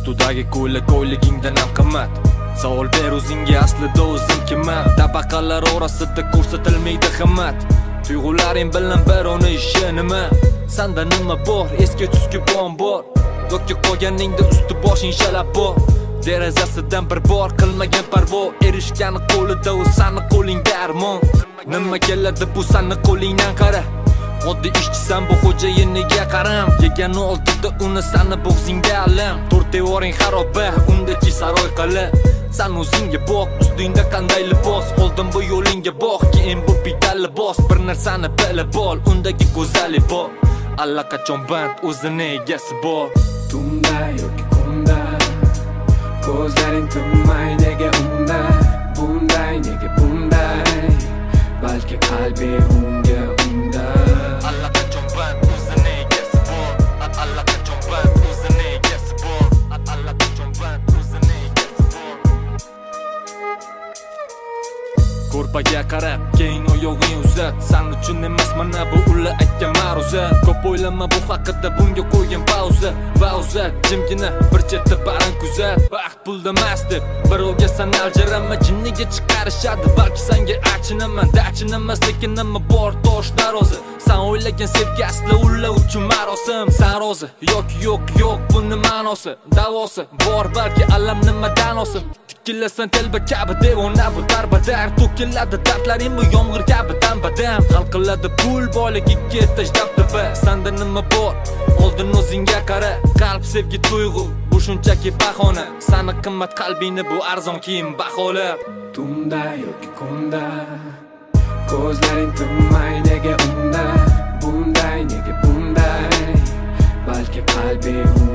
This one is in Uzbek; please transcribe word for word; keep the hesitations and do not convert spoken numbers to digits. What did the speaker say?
ustidagi ko'ylak ko'yligingdan ham qimmat. Savol ber o'zingga, aslida o'zing kimman? Tabaqalar orasida ko'rsatilmaydi himmat. Tuyg'ularing bilan bir uni ishi nima? Sanda nima bor, esga tushki bon bor, yoki qolganingda usti boshing shalab bor. Derazasidan bir bor qilmagan parvo, erishgani qo'lida u sani qo'lingda armon. Nima keladi bu sani qo'lingdan qara. Oddiy ishchisan bu xo'jayiniga qaram. Yegani oldida uni sani bo'g'zingda alam. To'rt devoring xaroba, undaki saroy qala. San o'zingga boq, ustingda qanday libos. Oldin bu yo'lingga boq, keyin bu pedal libos. Bir narsani bilib ol, undagi go'zallik bor. Allaqachon band o'zini egasi bor. Tunda yoki kunda, ko'zlaring tinmay nega unday, bunday nega bunday, balki qalbi unga unday. Allaqachon band o'zini egasi bor. Allaqachon band o'zini egasi bor. Allaqachon band o'zini egasi bor. Ko'rpaga qarab, keyin oyog'ing uzat. San uchun emas mana bu ular aytgan ma'ruza. Ko'p o'ylama bu haqida, bunga qo'ygan pauza. Va uzat, jimgina bir chetda baran kuzat. Vaqt pulda emas deb birovga san aljarama, jinniga chiqarishadi. Balki senga achinaman, dachinamas, lekin nima bor tosh narozi. San o'ylagan sevgi asli ular uchun marosim. San rozi yoki yo'q, yo'q buni ma'nosi. Davosi bor, balki alam nimadan olsin. Tikkilasan telba kabi devona bu darbadar. To'kiladi dardlaring bu yomg'ir kabi dam-badam. Hal qiladi pul boylik ikki etaj dabdaba. Sanda nima bor, oldin o'zingga qara. Qalb sevgi tuyg'u, bu shunchaki bahona. Sani qimmat qalbingni bu arzon kiyim baholab. Tunda yoki kunda, ko'zlaring tinmay nega unday, bunday nega bunday, balki qalbi